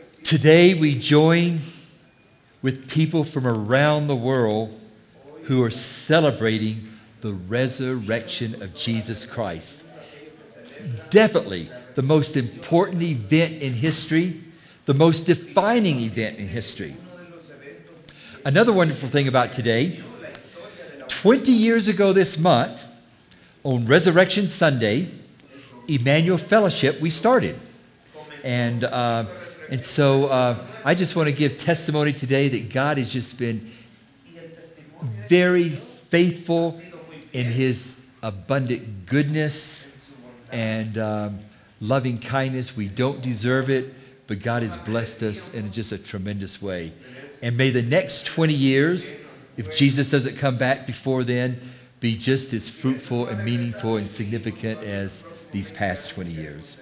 Today we join with people from around the world who are celebrating the resurrection of Jesus Christ. Definitely the most important event in history, the most defining event in history. Another wonderful thing about today, 20 years ago this month, on Resurrection Sunday, Emmanuel Fellowship, we started. And so I just want to give testimony today that God has just been very faithful in His abundant goodness and loving kindness. We don't deserve it, but God has blessed us in just a tremendous way. And may the next 20 years, if Jesus doesn't come back before then, be just as fruitful and meaningful and significant as these past 20 years.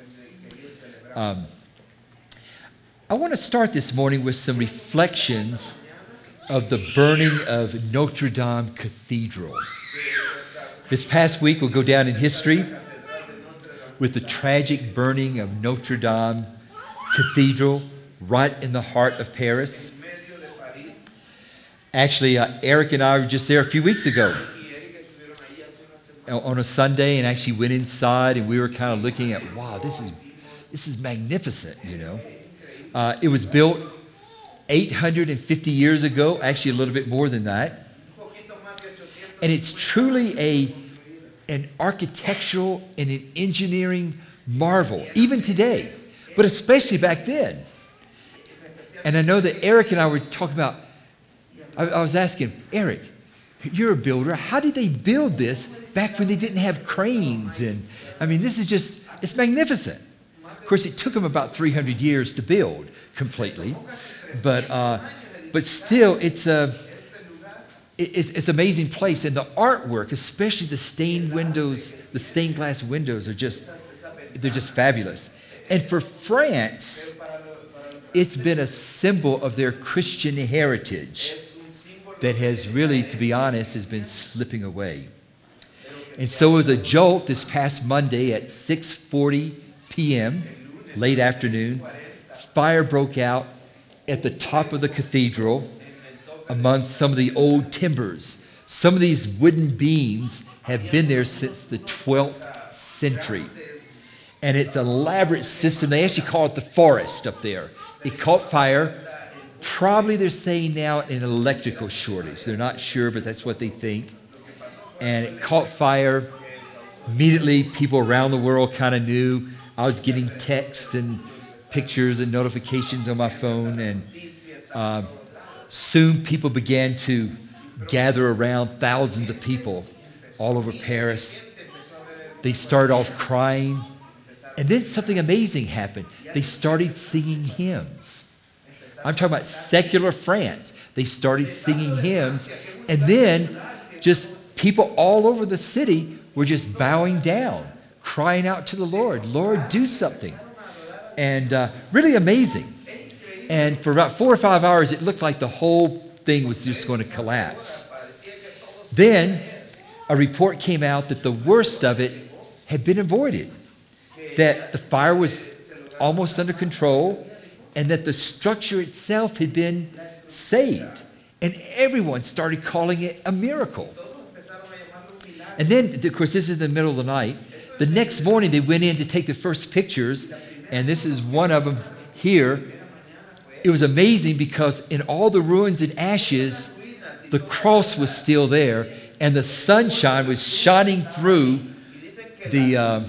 I want to start this morning with some reflections of the burning of Notre Dame Cathedral. This past week will go down in history with the tragic burning of Notre Dame Cathedral right in the heart of Paris. Actually, Eric and I were just there a few weeks ago on a Sunday and actually went inside, and we were kind of looking at, wow, this is magnificent, you know. It was built 850 years ago, actually a little bit more than that. And it's truly an architectural and an engineering marvel, even today, but especially back then. And I know that Eric and I were talking about, I was asking, Eric, you're a builder. How did they build this back when they didn't have cranes? And I mean, this is just, it's magnificent. Of course, it took them about 300 years to build completely, but still, it's an amazing place, and the artwork, especially the stained windows, the stained glass windows, they're just fabulous. And for France, it's been a symbol of their Christian heritage that has really, to be honest, has been slipping away. And so it was a jolt this past Monday at 6:40 p.m., late afternoon. Fire broke out at the top of the cathedral among some of the old timbers. Some of these wooden beams have been there since the 12th century. And it's an elaborate system. They actually call it the forest up there. It caught fire. Probably they're saying now an electrical shortage. They're not sure, but that's what they think. And it caught fire. Immediately, people around the world kind of knew. I was getting texts and pictures and notifications on my phone, and soon people began to gather around, thousands of people all over Paris. They started off crying, and then something amazing happened. They started singing hymns. I'm talking about secular France. They started singing hymns, and then just people all over the city were just bowing down, crying out to the Lord, Lord, do something. And really amazing. And for about 4 or 5 hours, it looked like the whole thing was just going to collapse. Then a report came out that the worst of it had been avoided, that the fire was almost under control, and that the structure itself had been saved. And everyone started calling it a miracle. And then, of course, this is the middle of the night. The next morning, they went in to take the first pictures, and this is one of them here. It was amazing because in all the ruins and ashes, the cross was still there, and the sunshine was shining through the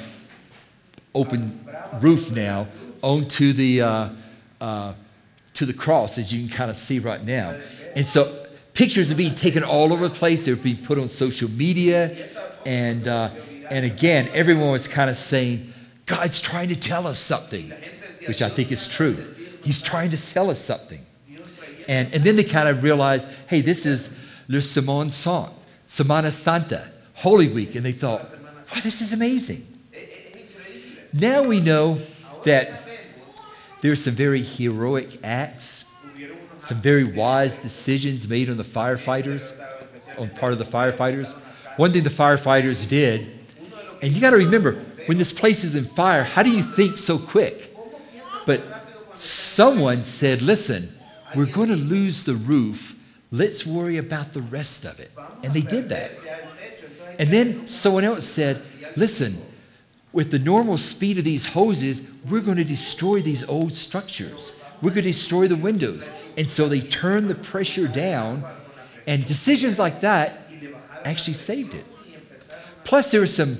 open roof now onto the cross, as you can kind of see right now. And so pictures are being taken all over the place. They're being put on social media, and again, everyone was kind of saying, God's trying to tell us something, which I think is true. He's trying to tell us something. And then they kind of realized, hey, this is Le Semana Santa, Semana Santa, Holy Week. And they thought, oh, this is amazing. Now we know that there are some very heroic acts, some very wise decisions made on the firefighters, on part of the firefighters. One thing the firefighters did, and you got to remember, when this place is in fire, how do you think so quick? But someone said, listen, we're going to lose the roof. Let's worry about the rest of it. And they did that. And then someone else said, listen, with the normal speed of these hoses, we're going to destroy these old structures. We're going to destroy the windows. And so they turned the pressure down, and decisions like that actually saved it. Plus, there were some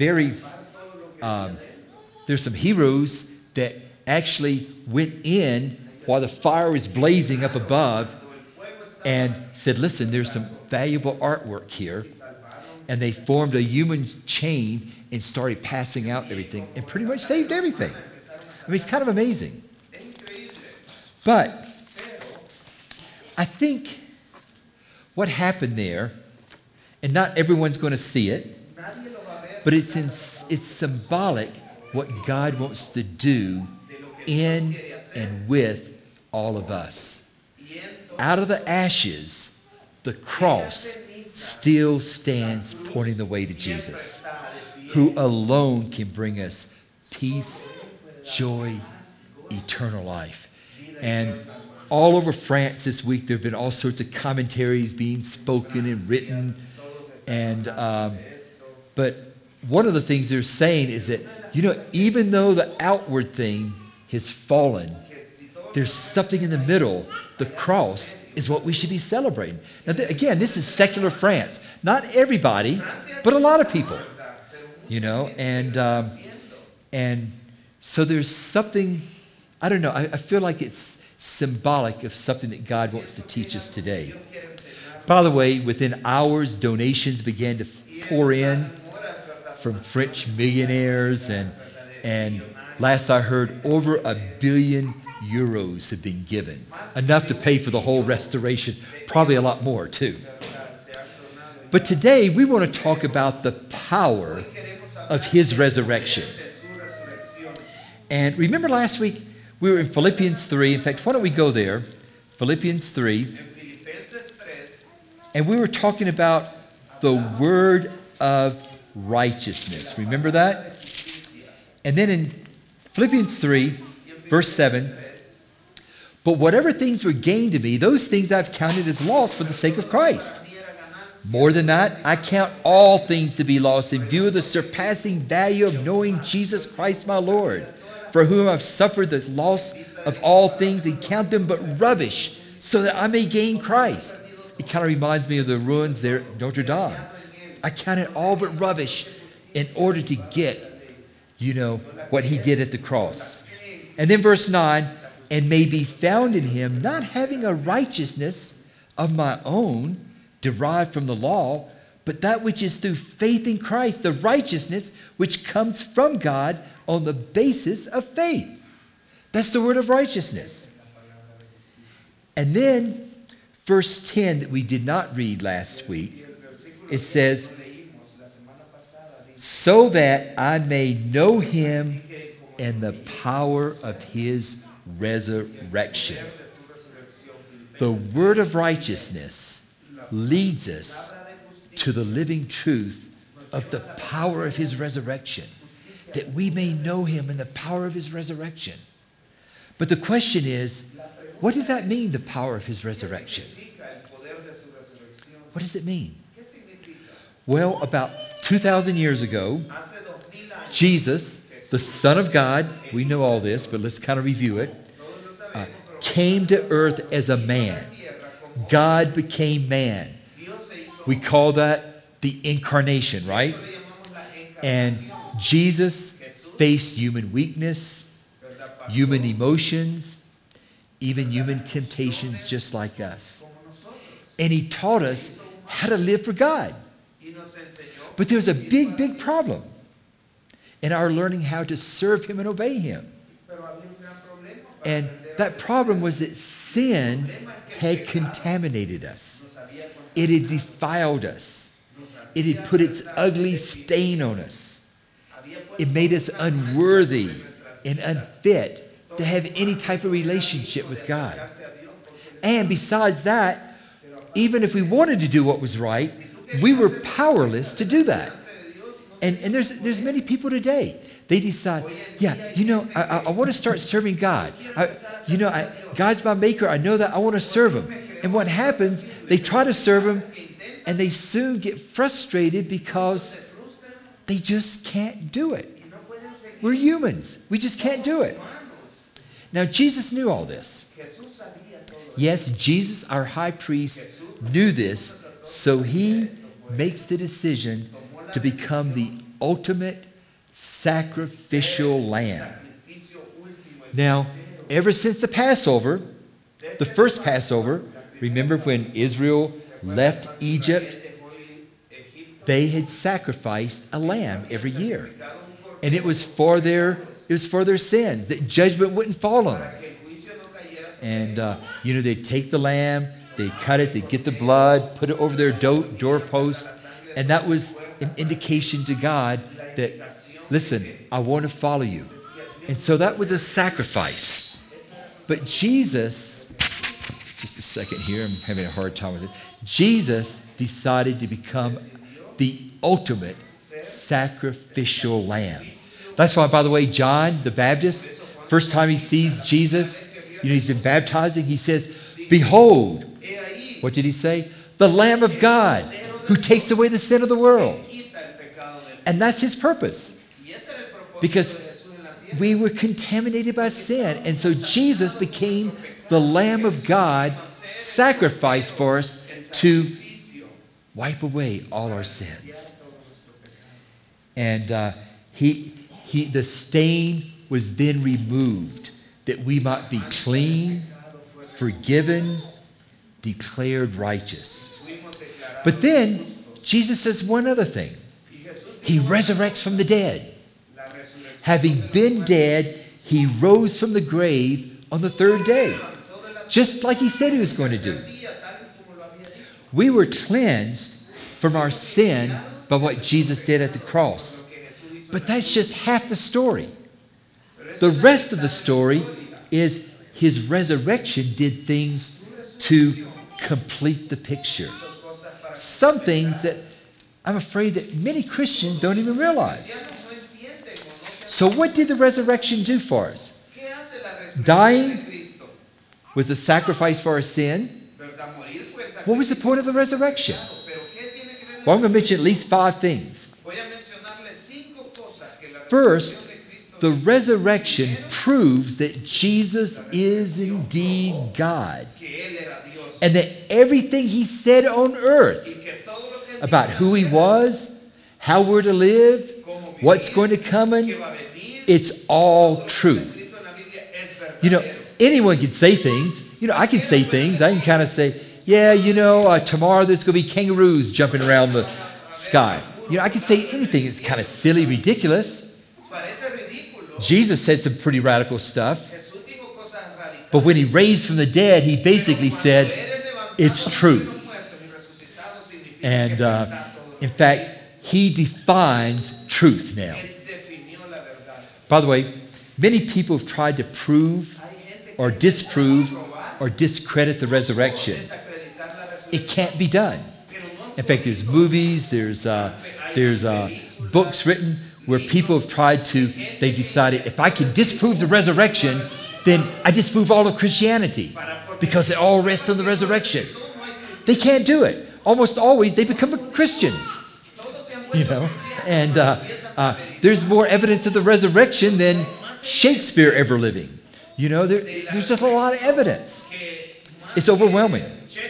there's some heroes that actually went in while the fire was blazing up above and said, listen, there's some valuable artwork here. And they formed a human chain and started passing out everything and pretty much saved everything. I mean, it's kind of amazing. But I think what happened there, and not everyone's going to see it, but it's symbolic what God wants to do in and with all of us. Out of the ashes, the cross still stands pointing the way to Jesus, who alone can bring us peace, joy, eternal life. And all over France this week, there have been all sorts of commentaries being spoken and written. And but one of the things they're saying is that, even though the outward thing has fallen, there's something in the middle. The cross is what we should be celebrating. Now, again, this is secular France. Not everybody, but a lot of people. And so there's something, I don't know, I feel like it's symbolic of something that God wants to teach us today. By the way, within hours, donations began to pour in from French millionaires, and last I heard, over €1 billion have been given. Enough to pay for the whole restoration, probably a lot more too. But today we want to talk about the power of his resurrection. And remember last week we were in Philippians 3. In fact, why don't we go there? Philippians 3. And we were talking about the word of righteousness. Remember that? And then in Philippians 3, verse 7, but whatever things were gained to me, those things I've counted as loss for the sake of Christ. More than that, I count all things to be lost in view of the surpassing value of knowing Jesus Christ my Lord, for whom I've suffered the loss of all things and count them but rubbish, so that I may gain Christ. It kind of reminds me of the ruins there at Notre Dame. I count it all but rubbish in order to get, what he did at the cross. And then verse 9, and may be found in him, not having a righteousness of my own derived from the law, but that which is through faith in Christ, the righteousness which comes from God on the basis of faith. That's the word of righteousness. And then verse 10 that we did not read last week, it says, so that I may know him and the power of his resurrection. The word of righteousness leads us to the living truth of the power of his resurrection, that we may know him and the power of his resurrection. But the question is, what does that mean, the power of his resurrection? What does it mean? Well, about 2,000 years ago, Jesus, the Son of God, we know all this, but let's kind of review it, came to earth as a man. God became man. We call that the incarnation, right? And Jesus faced human weakness, human emotions, even human temptations just like us. And he taught us how to live for God. But there's a big, big problem in our learning how to serve him and obey him. And that problem was that sin had contaminated us. It had defiled us. It had put its ugly stain on us. It made us unworthy and unfit to have any type of relationship with God. And besides that, even if we wanted to do what was right, we were powerless to do that. And there's many people today They decide, I want to start serving God. God's my maker. I know that. I want to serve him. And what happens, they try to serve him, and they soon get frustrated because they just can't do it. We're humans. We just can't do it. Now, Jesus knew all this. Yes, Jesus, our high priest, knew this, so he makes the decision to become the ultimate sacrificial lamb. Now, ever since the Passover, the first Passover, remember when Israel left Egypt? They had sacrificed a lamb every year. And it was for their sins, that judgment wouldn't fall on them. And, they'd take the lamb, they'd cut it, they'd get the blood, put it over their doorpost. And that was an indication to God that, listen, I want to follow you. And so that was a sacrifice. But Jesus, just a second here, I'm having a hard time with it. Jesus decided to become the ultimate sacrificial lamb. That's why, by the way, John the Baptist, first time he sees Jesus, he's been baptizing, he says, "Behold," what did he say? "The Lamb of God who takes away the sin of the world." And that's his purpose. Because we were contaminated by sin. And so Jesus became the Lamb of God, sacrificed for us to wipe away all our sins. And the stain was then removed, that we might be clean, forgiven, declared righteous. But then Jesus says one other thing. He resurrects from the dead. Having been dead, he rose from the grave on the third day, just like he said he was going to do. We were cleansed from our sin by what Jesus did at the cross. But that's just half the story. The rest of the story is his resurrection did things to complete the picture. Some things that I'm afraid that many Christians don't even realize. So what did the resurrection do for us? Dying was a sacrifice for our sin. What was the point of the resurrection? Well, I'm going to mention at least 5 things. First, the resurrection proves that Jesus is indeed God, and that everything he said on earth about who he was, how we're to live, what's going to come in, it's all true. Anyone can say things. I can say things. I can kind of say, tomorrow there's going to be kangaroos jumping around the sky. I can say anything. It's kind of silly, ridiculous. Jesus said some pretty radical stuff. But when he raised from the dead, he basically said, it's true. And in fact, he defines truth now. By the way, many people have tried to prove or disprove or discredit the resurrection. It can't be done. In fact, there's movies, there's books written where people have tried to, they decided, if I can disprove the resurrection, then I disprove all of Christianity because it all rests on the resurrection. They can't do it. Almost always they become Christians, And there's more evidence of the resurrection than Shakespeare ever living. There's just a lot of evidence. It's overwhelming.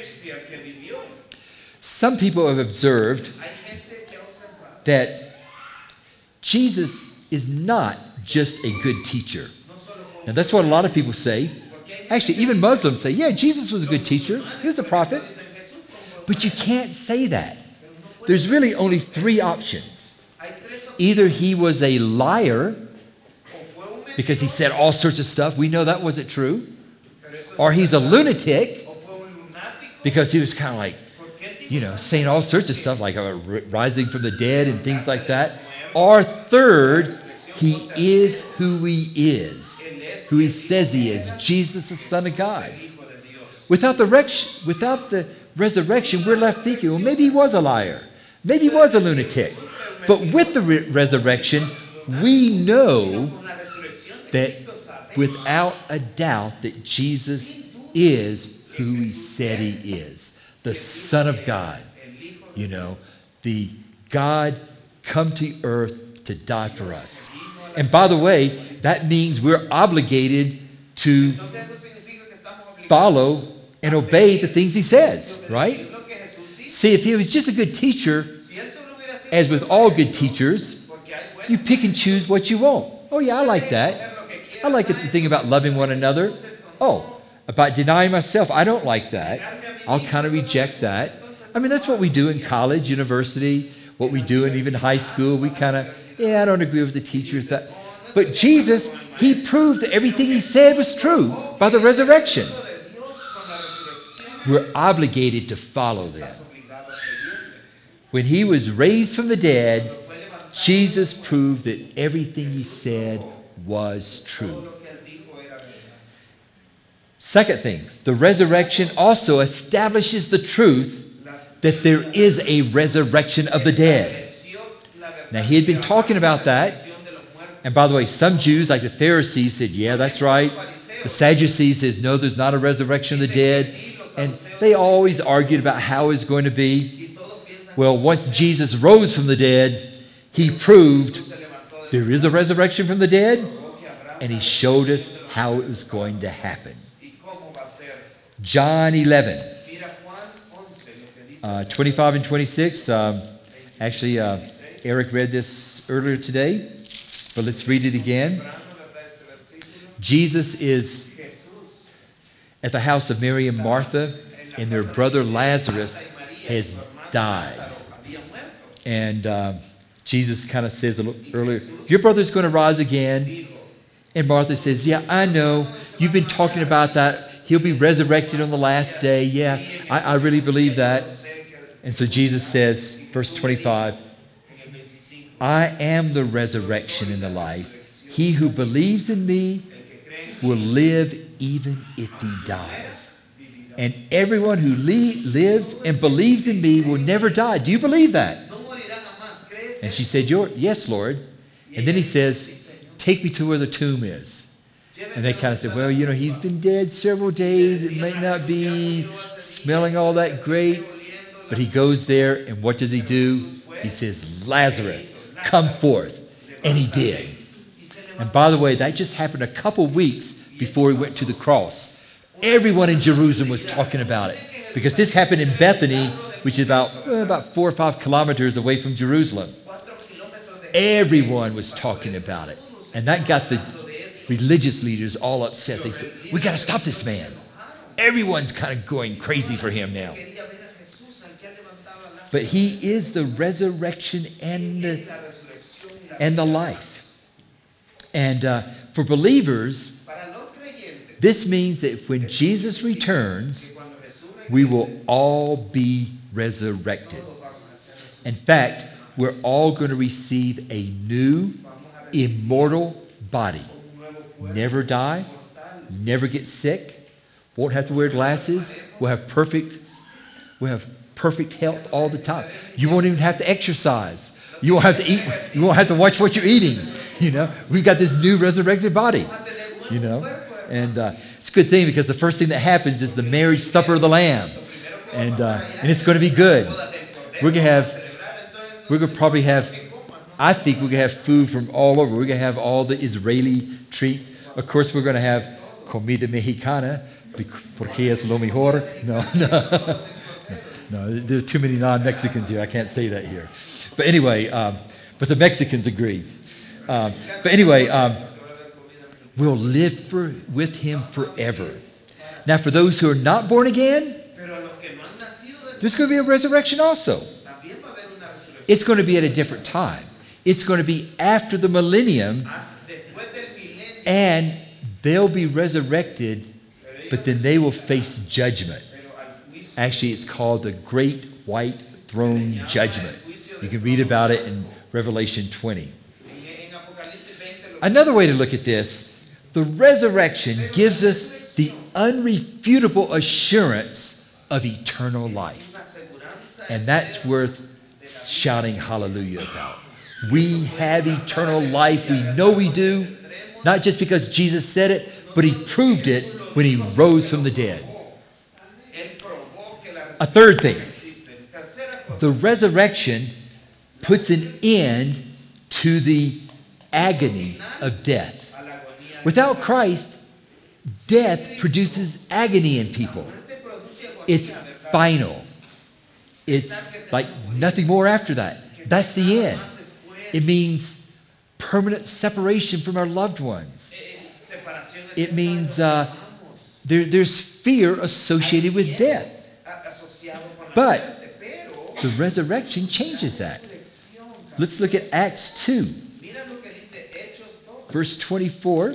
Some people have observed that Jesus is not just a good teacher. Now, that's what a lot of people say. Actually, even Muslims say, yeah, Jesus was a good teacher. He was a prophet. But you can't say that. There's really only 3 options. Either he was a liar because he said all sorts of stuff. We know that wasn't true. Or he's a lunatic because he was kind of like, saying all sorts of stuff like rising from the dead and things like that. Or third, he is who he is, who he says he is, Jesus, the Son of God. Without the resurrection, we're left thinking, well, maybe he was a liar. Maybe he was a lunatic. But with the resurrection, we know that without a doubt that Jesus is who he said he is, the Son of God. You know, the God come to earth to die for us. And by the way, that means we're obligated to follow and obey the things he says, right? See, if he was just a good teacher, as with all good teachers, you pick and choose what you want. Oh yeah, I like that. I like the thing about loving one another. Oh, about denying myself, I don't like that. I'll kind of reject that. I mean, that's what we do in college, university, what we do in even high school. We kind of, I don't agree with the teachers. But Jesus, he proved that everything he said was true by the resurrection. We're obligated to follow them. When he was raised from the dead, Jesus proved that everything he said was true. Second thing, the resurrection also establishes the truth that there is a resurrection of the dead. Now, he had been talking about that. And by the way, some Jews, like the Pharisees, said, yeah, that's right. The Sadducees says, no, there's not a resurrection of the dead. And they always argued about how it's going to be. Well, once Jesus rose from the dead, he proved there is a resurrection from the dead, and he showed us how it was going to happen. John 11, 25 and 26. Actually, Eric read this earlier today, but let's read it again. Jesus is at the house of Mary and Martha, and their brother Lazarus has died. And Jesus kind of says a little earlier, your brother's going to rise again. And Martha says, yeah, I know. You've been talking about that. He'll be resurrected on the last day. Yeah, I really believe that. And so Jesus says, verse 25, I am the resurrection and the life. He who believes in me will live even if he dies. And everyone who lives and believes in me will never die. Do you believe that? And she said, yes, Lord. And then he says, take me to where the tomb is. And they kind of said, well, you know, he's been dead several days. It may not be smelling all that great. But he goes there, and what does he do? He says, Lazarus, come forth. And he did. And by the way, that just happened a couple weeks before he went to the cross. Everyone in Jerusalem was talking about it, because this happened in Bethany, which is about 4 or 5 kilometers away from Jerusalem. Everyone was talking about it. And that got the religious leaders all upset. They said, we got to stop this man. Everyone's kind of going crazy for him now. But he is the resurrection and the life. And for believers, this means that when Jesus returns, we will all be resurrected. In fact, we're all going to receive a new, immortal body. Never die, never get sick, won't have to wear glasses. We'll have perfect health all the time. You won't even have to exercise. You won't have to eat. You won't have to watch what you're eating. You know, we've got this new resurrected body. You know, and it's a good thing, because the first thing that happens is the marriage supper of the Lamb, and it's going to be good. We're going to probably have. I think we're going to have food from all over. We're going to have all the Israeli treats. Of course, we're going to have comida mexicana, porque es lo mejor. No, there are too many non-Mexicans here. I can't say that here. But anyway, but the Mexicans agree. But anyway, we'll live with him forever. Now, for those who are not born again, there's going to be a resurrection also. It's going to be at a different time. It's going to be after the millennium, and they'll be resurrected, but then they will face judgment. Actually, it's called the Great White Throne Judgment. You can read about it in Revelation 20. Another way to look at this, the resurrection gives us the unrefutable assurance of eternal life. And that's worth shouting hallelujah about. We have eternal life. We know we do. Not just because Jesus said it, but he proved it when he rose from the dead. A third thing, the resurrection puts an end to the agony of death. Without Christ, death produces agony in people. It's final. It's like nothing more after that. That's the end. It means permanent separation from our loved ones. It means there's fear associated with death. But the resurrection changes that. Let's look at Acts 2, verse 24.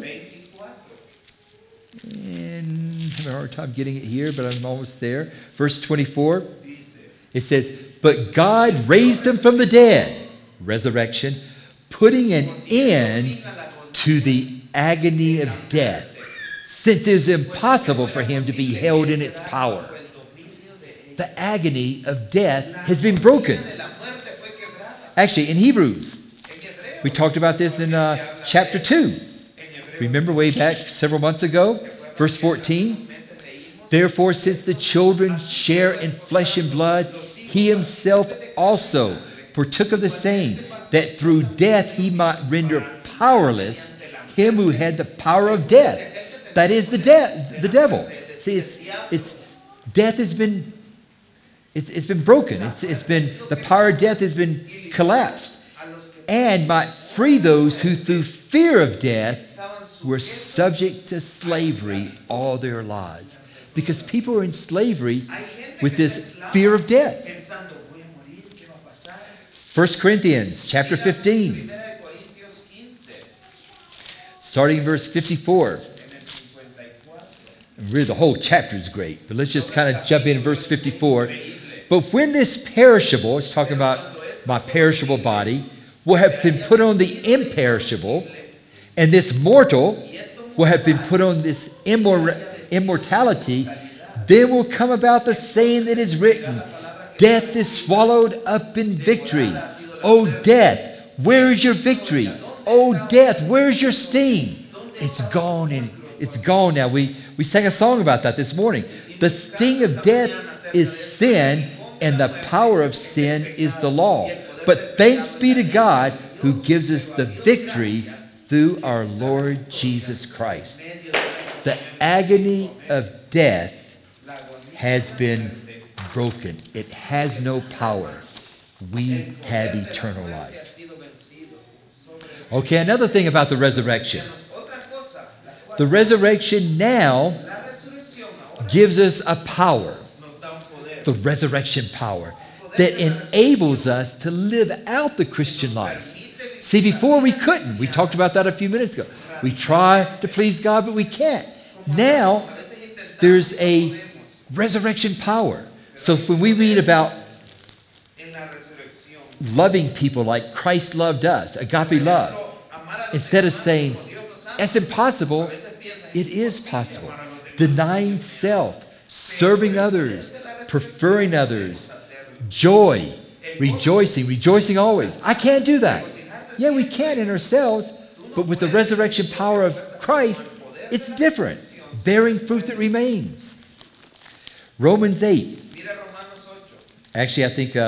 And I'm having a hard time getting it here, but I'm almost there. Verse 24, it says, "But God raised him from the dead," resurrection, "putting an end to the agony of death, since it is impossible for him to be held in its power." The agony of death has been broken. Actually, in Hebrews, we talked about this in chapter 2. Remember way back several months ago? Verse 14. "Therefore, since the children share in flesh and blood, he himself also partook of the same, that through death he might render powerless him who had the power of death." That is the devil. See, it's death has been broken. It's been the power of death has been collapsed, and might free those who through fear of death were subject to slavery all their lives. Because people are in slavery with this fear of death. 1 Corinthians chapter 15, starting in verse 54. And really the whole chapter is great, but let's just kind of jump in verse 54. "But when this perishable," it's talking about my perishable body, "will have been put on the imperishable, and this mortal will have been put on this immortality, then will come about the saying that is written, death is swallowed up in victory. O death, where is your victory? O death, where is your sting?" It's gone, and it's gone now. We sang a song about that this morning. The sting of death is sin, and the power of sin is the law. But thanks be to God who gives us the victory through our Lord Jesus Christ. The agony of death has been broken. It has no power. We have eternal life. Okay, another thing about the resurrection. The resurrection now gives us a power, the resurrection power, that enables us to live out the Christian life. See, before we couldn't. We talked about that a few minutes ago. We try to please God, but we can't. Now, there's a resurrection power. So when we read about loving people like Christ loved us, agape love, instead of saying, "It's impossible," it is possible. Denying self, serving others, preferring others, joy, rejoicing always. I can't do that. Yeah, we can in ourselves, but with the resurrection power of Christ, it's different. Bearing fruit that remains. Romans 8. Actually, I think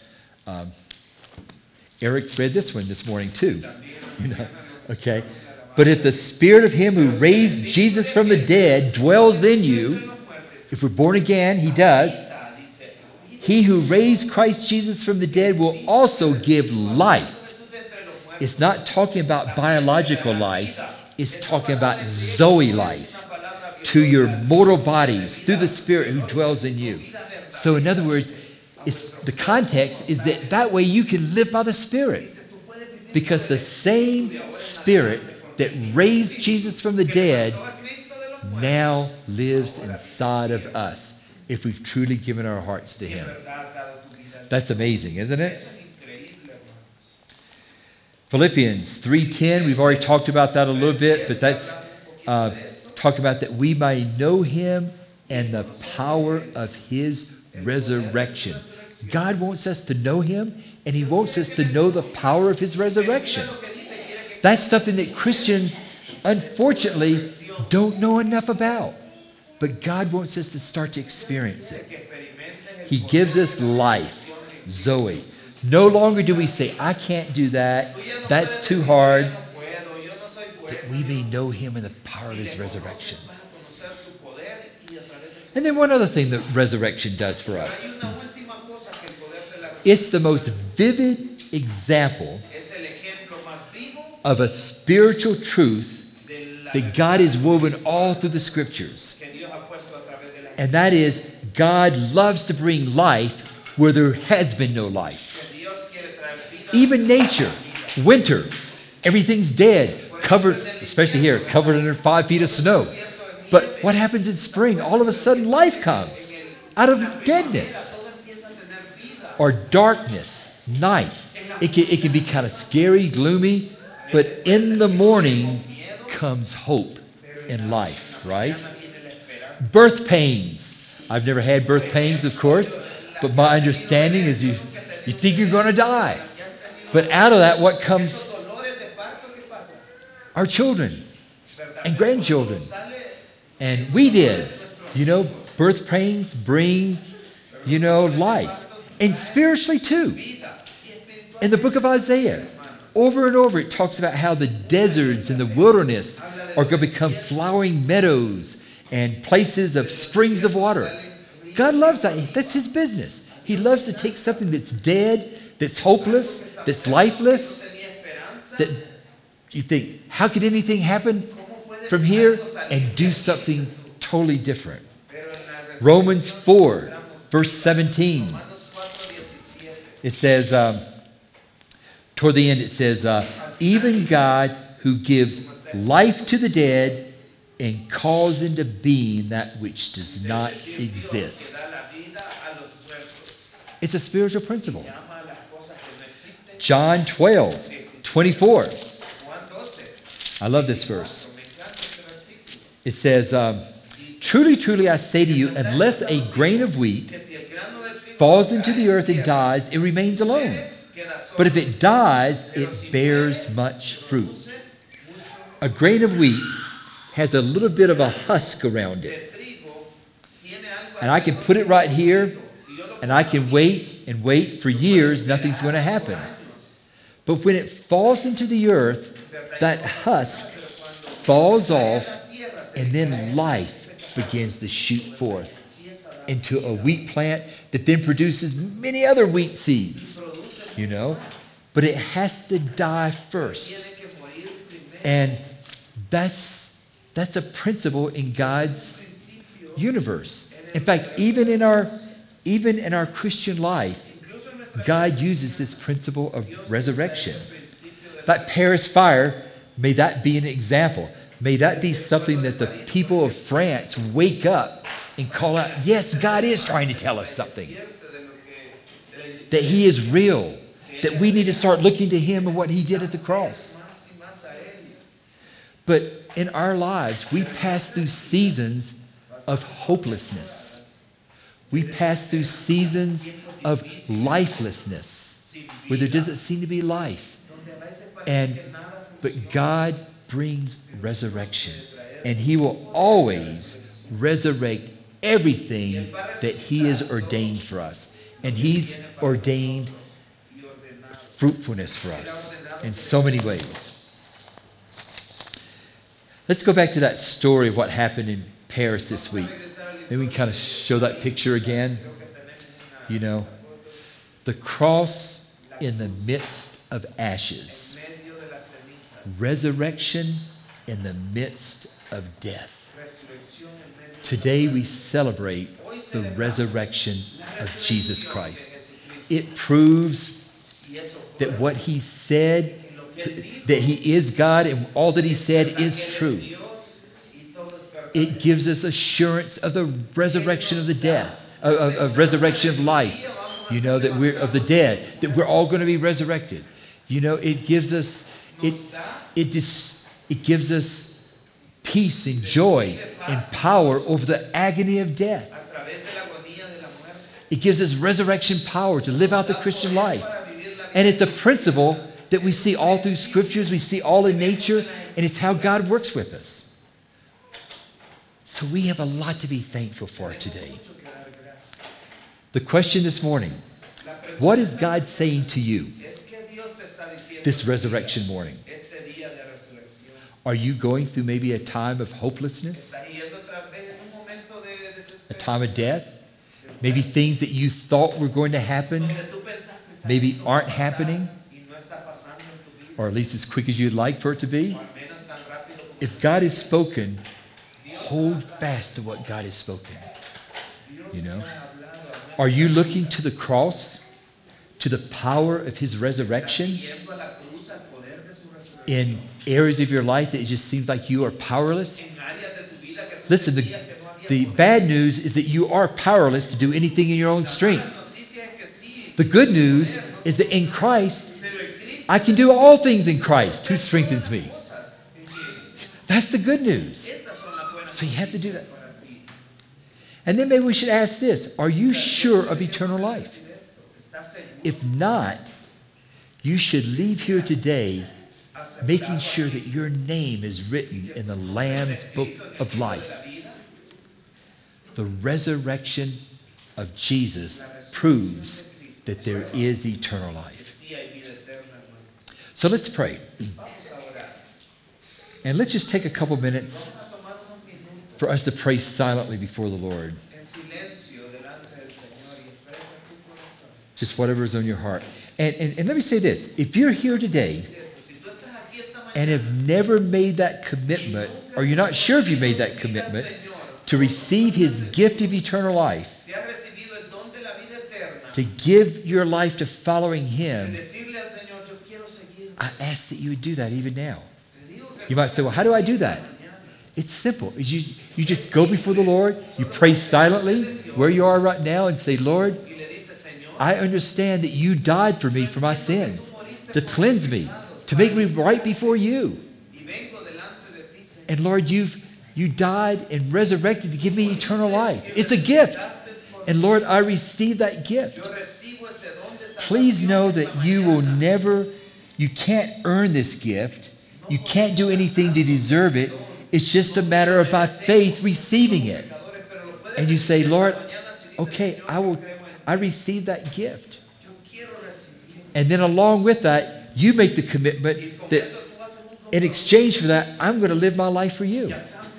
Eric read this one this morning too. Okay. "But if the spirit of him who raised Jesus from the dead dwells in you," if we're born again, he does, "he who raised Christ Jesus from the dead will also give life." It's not talking about biological life. It's talking about Zoe life to your mortal bodies through the Spirit who dwells in you. So in other words, the context is that way you can live by the Spirit. Because the same Spirit that raised Jesus from the dead now lives inside of us if we've truly given our hearts to Him. That's amazing, isn't it? Philippians 3:10, we've already talked about that a little bit, but that's talking about that we may know Him and the power of His resurrection. God wants us to know Him and he wants us to know the power of his resurrection. That's something that Christians, unfortunately, don't know enough about. But God wants us to start to experience it. He gives us life, Zoe. No longer do we say, I can't do that. That's too hard. That we may know him in the power of his resurrection. And then one other thing that resurrection does for us. It's the most vivid example of a spiritual truth that God has woven all through the scriptures. And that is, God loves to bring life where there has been no life. Even nature, winter, everything's dead, covered, especially here, covered under 5 feet of snow. But what happens in spring? All of a sudden life comes out of deadness. Or darkness, night. It can be kind of scary, gloomy, but in the morning comes hope and life, right? Birth pains. I've never had birth pains, of course, but my understanding is you think you're going to die. But out of that, what comes? Our children and grandchildren. And we did. Birth pains bring, life. And spiritually too. In the book of Isaiah, over and over it talks about how the deserts and the wilderness are going to become flowering meadows and places of springs of water. God loves that. That's his business. He loves to take something that's dead, that's hopeless, that's lifeless, that you think, how could anything happen from here, and do something totally different. Romans 4, verse 17. It says, toward the end it says, even God who gives life to the dead and calls into being that which does not exist. It's a spiritual principle. John 12, 24. I love this verse. It says, truly, truly, I say to you, unless a grain of wheat falls into the earth and dies, it remains alone. But if it dies, it bears much fruit. A grain of wheat has a little bit of a husk around it. And I can put it right here, and I can wait and wait for years, nothing's going to happen. But when it falls into the earth, that husk falls off, and then life begins to shoot forth into a wheat plant that then produces many other wheat seeds, But it has to die first. And that's a principle in God's universe. In fact, even in our Christian life, God uses this principle of resurrection. That Paris fire, may that be an example. May that be something that the people of France wake up and call out, yes, God is trying to tell us something. That he is real. That we need to start looking to him and what he did at the cross. But in our lives, we pass through seasons of hopelessness. We pass through seasons of lifelessness, where there doesn't seem to be life. But God brings resurrection, and he will always resurrect everything that he has ordained for us. And he's ordained fruitfulness for us in so many ways. Let's go back to that story of what happened in Paris this week. Maybe we can kind of show that picture again. The cross in the midst of ashes. Resurrection in the midst of death. Today we celebrate the resurrection of Jesus Christ. It proves that what he said, that he is God and all that he said is true. It gives us assurance of the resurrection of the death, of resurrection of life, that we're of the dead, that we're all going to be resurrected. It gives us it gives us peace and joy and power over the agony of death. It gives us resurrection power to live out the Christian life. And it's a principle that we see all through scriptures, we see all in nature, and it's how God works with us. So we have a lot to be thankful for today. The question this morning, what is God saying to you this resurrection morning? Are you going through maybe a time of hopelessness? A time of death? Maybe things that you thought were going to happen maybe aren't happening, or at least as quick as you'd like for it to be. If God has spoken, hold fast to what God has spoken. You know? Are you looking to the cross, to the power of his resurrection in areas of your life that it just seems like you are powerless? Listen, the bad news is that you are powerless to do anything in your own strength. The good news is that in Christ, I can do all things in Christ who strengthens me. That's the good news. So you have to do that. And then maybe we should ask this. Are you sure of eternal life? If not, you should leave here today making sure that your name is written in the Lamb's book of life. The resurrection of Jesus proves that there is eternal life. So let's pray. And let's just take a couple minutes for us to pray silently before the Lord. Just whatever is on your heart. And let me say this. If you're here today and have never made that commitment, or you're not sure if you made that commitment to receive his gift of eternal life, to give your life to following him, I ask that you would do that even now. You might say, well, how do I do that? It's simple. You just go before the Lord, you pray silently where you are right now and say, Lord, I understand that you died for me for my sins, to cleanse me, to make me right before you. And Lord, you died and resurrected to give me eternal life. It's a gift. And Lord, I receive that gift. Please know that you can't earn this gift. You can't do anything to deserve it. It's just a matter of by faith receiving it. And you say, Lord, okay, I receive that gift. And then along with that, you make the commitment that in exchange for that, I'm going to live my life for you.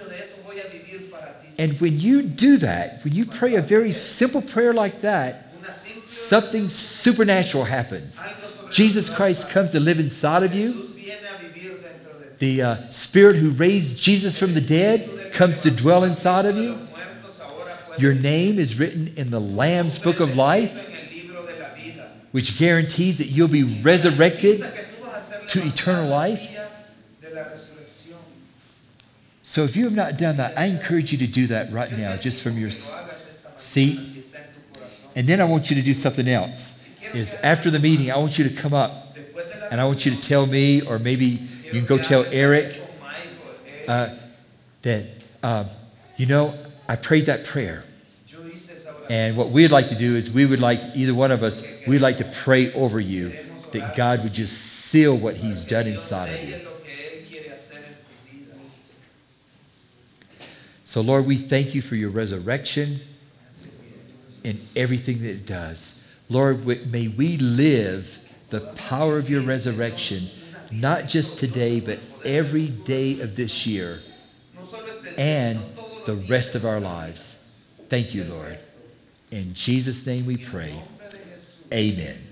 And when you do that, when you pray a very simple prayer like that, something supernatural happens. Jesus Christ comes to live inside of you. The Spirit who raised Jesus from the dead comes to dwell inside of you. Your name is written in the Lamb's book of life, which guarantees that you'll be resurrected to eternal life. So if you have not done that, I encourage you to do that right now, just from your seat. And then I want you to do something else. Is after the meeting, I want you to come up and I want you to tell me, or maybe you can go tell Eric that, I prayed that prayer. And what we'd like to do is either one of us, we'd like to pray over you that God would just seal what he's done inside of you. So Lord, we thank you for your resurrection and everything that it does. Lord, may we live the power of your resurrection, not just today, but every day of this year and the rest of our lives. Thank you, Lord. In Jesus' name we pray. Amen.